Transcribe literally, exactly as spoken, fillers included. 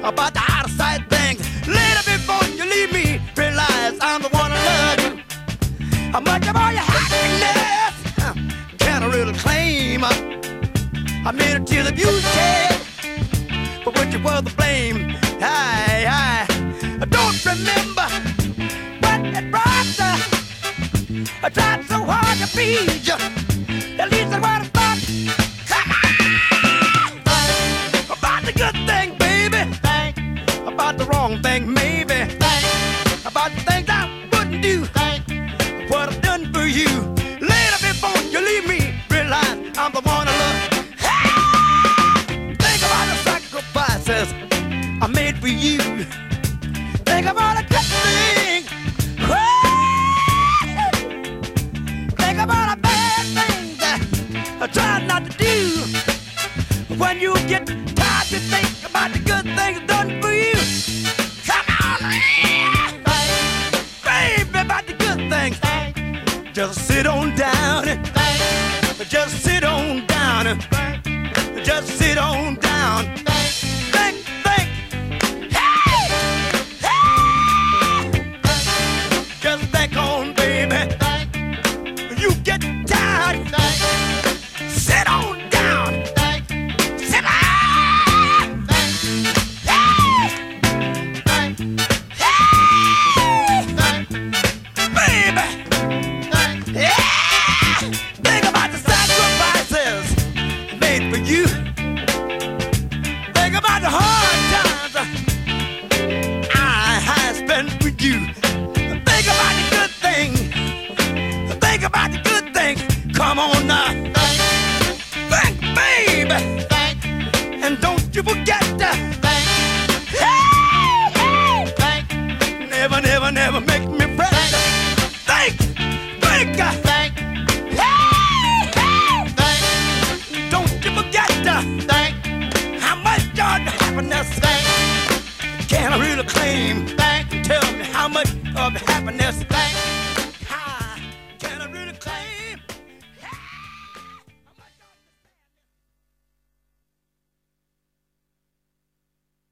about the out of sight things. Later before you leave me, realize I'm the one who loves you. How much of all your happiness uh, can I really claim? Uh, I made it to the beauty, but which you were the blame. I, I, I don't remember what it brought. Uh, I tried so hard to feed you. At least I want to stop. Come on! About the good thing, baby. About the wrong thing, maybe. About the things I wouldn't do. What I've done for you. Later before you leave me, realize I'm the one I love. Think about the sacrifices I made for you. Think about the good things. Think about the bad things that I try not to do. When you get tired, you think about the good things done for you. Come on, baby, about the good things. Just sit on down and just sit on down and just sit on down. Think, think, hey, hey. Just think on, baby. You get tired. Sit on down. Sit down. Hey, hey, baby. Yeah! Think about the sacrifices made for you. Think about the hard times I have spent with you. Think about the good things. Think about the good things. Come on now. Think, baby. And don't you forget that. Hey, hey. Never, never, never make me fret. Think. Think, think, hey, hey, think. Don't you forget to think how much of the happiness think can I really claim? Think, tell me how much of the happiness think.